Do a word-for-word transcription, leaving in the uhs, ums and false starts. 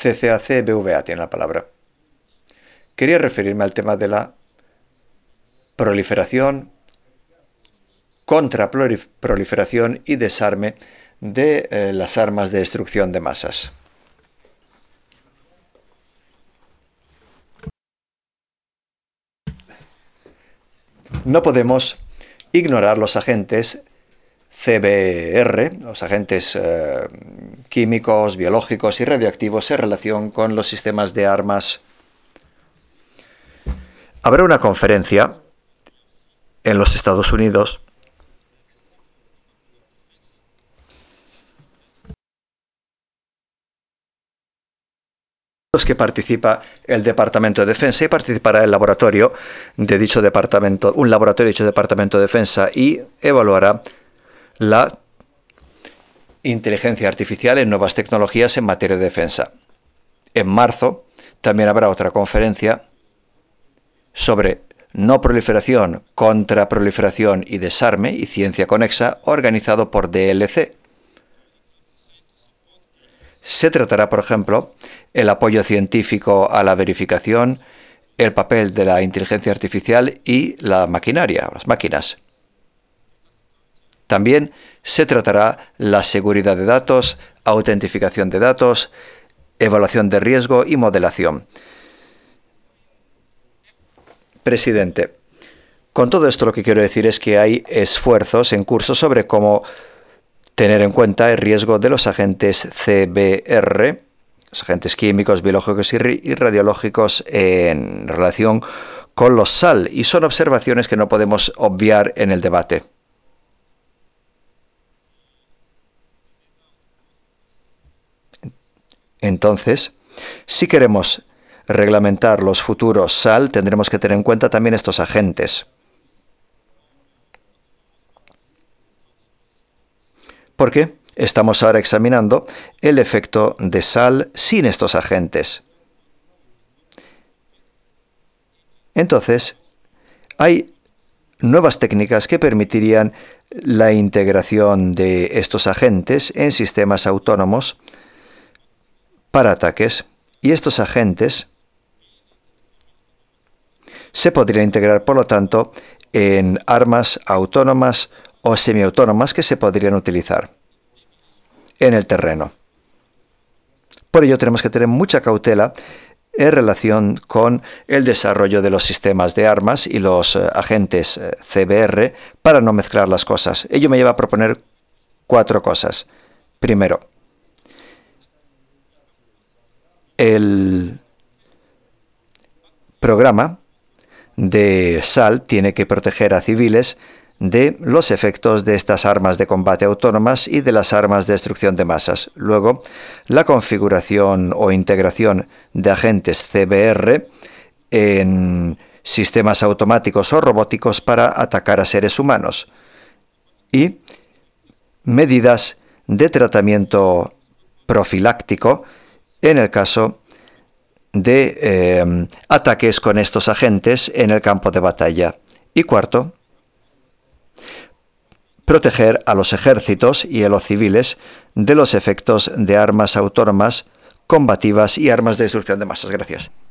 C C A C B V A tiene la palabra. Quería referirme al tema de la proliferación, contraproliferación y desarme de eh, las armas de destrucción de masas. No podemos ignorar los agentes C B R, los agentes eh, químicos, biológicos y radioactivos en relación con los sistemas de armas. Habrá una conferencia en los Estados Unidos que participa el Departamento de Defensa y participará el laboratorio de dicho departamento, un laboratorio de dicho Departamento de Defensa, y evaluará la inteligencia artificial en nuevas tecnologías en materia de defensa. En marzo también habrá otra conferencia sobre no proliferación, contraproliferación y desarme y ciencia conexa, organizado por D L C. Se tratará, por ejemplo, el apoyo científico a la verificación, el papel de la inteligencia artificial y la maquinaria, las máquinas. También se tratará la seguridad de datos, autentificación de datos, evaluación de riesgo y modelación. Presidente, con todo esto lo que quiero decir es que hay esfuerzos en curso sobre cómo tener en cuenta el riesgo de los agentes C B R, los agentes químicos, biológicos y radiológicos, en relación con los S A L, y son observaciones que no podemos obviar en el debate. Entonces, si queremos reglamentar los futuros S A L, tendremos que tener en cuenta también estos agentes. ¿Por qué? Estamos ahora examinando el efecto de S A L sin estos agentes. Entonces, hay nuevas técnicas que permitirían la integración de estos agentes en sistemas autónomos para ataques. Y estos agentes se podrían integrar, por lo tanto, en armas autónomas o semiautónomas que se podrían utilizar en el terreno. Por ello tenemos que tener mucha cautela en relación con el desarrollo de los sistemas de armas y los eh, agentes eh, C B R para no mezclar las cosas. Ello me lleva a proponer cuatro cosas. Primero, el programa de S A L tiene que proteger a civiles de los efectos de estas armas de combate autónomas y de las armas de destrucción de masas. Luego, la configuración o integración de agentes C B R en sistemas automáticos o robóticos para atacar a seres humanos. Y medidas de tratamiento profiláctico en el caso de eh, ataques con estos agentes en el campo de batalla. Y cuarto, proteger a los ejércitos y a los civiles de los efectos de armas autónomas, combativas y armas de destrucción de masas. Gracias.